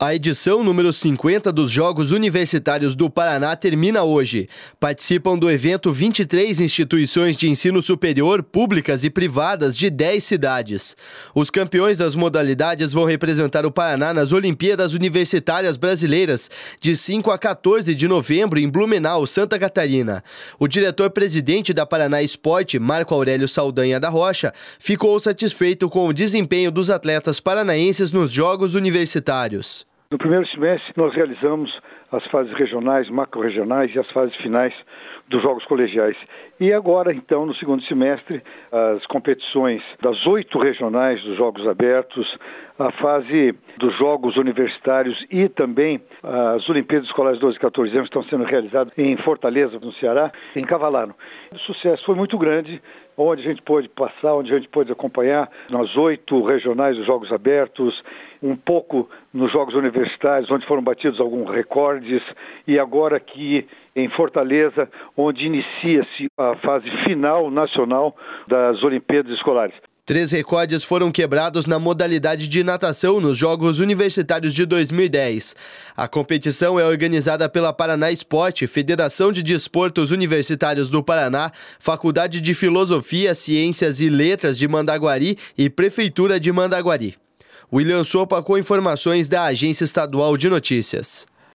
A edição número 50 dos Jogos Universitários do Paraná termina hoje. Participam do evento 23 instituições de ensino superior, públicas e privadas de 10 cidades. Os campeões das modalidades vão representar o Paraná nas Olimpíadas Universitárias Brasileiras, de 5 a 14 de novembro, em Blumenau, Santa Catarina. O diretor-presidente da Paraná Esporte, Marco Aurélio Saldanha da Rocha, ficou satisfeito com o desempenho dos atletas paranaenses nos Jogos Universitários. No primeiro semestre, nós realizamos as fases regionais, macro-regionais e as fases finais dos Jogos Colegiais. E agora, então, no segundo semestre, as competições das 8 regionais dos Jogos Abertos, a fase dos Jogos Universitários e também as Olimpíadas Escolares 12 e 14 anos estão sendo realizadas em Fortaleza, no Ceará, encavalaram. O sucesso foi muito grande, onde a gente pôde passar, onde a gente pôde acompanhar nas 8 regionais dos Jogos Abertos, um pouco nos Jogos Universitários, onde foram batidos alguns recordes, e agora aqui em Fortaleza, onde inicia-se a fase final nacional das Olimpíadas Escolares. 3 recordes foram quebrados na modalidade de natação nos Jogos Universitários de 2010. A competição é organizada pela Paraná Esporte, Federação de Desportos Universitários do Paraná, Faculdade de Filosofia, Ciências e Letras de Mandaguari e Prefeitura de Mandaguari. William Sopa com informações da Agência Estadual de Notícias.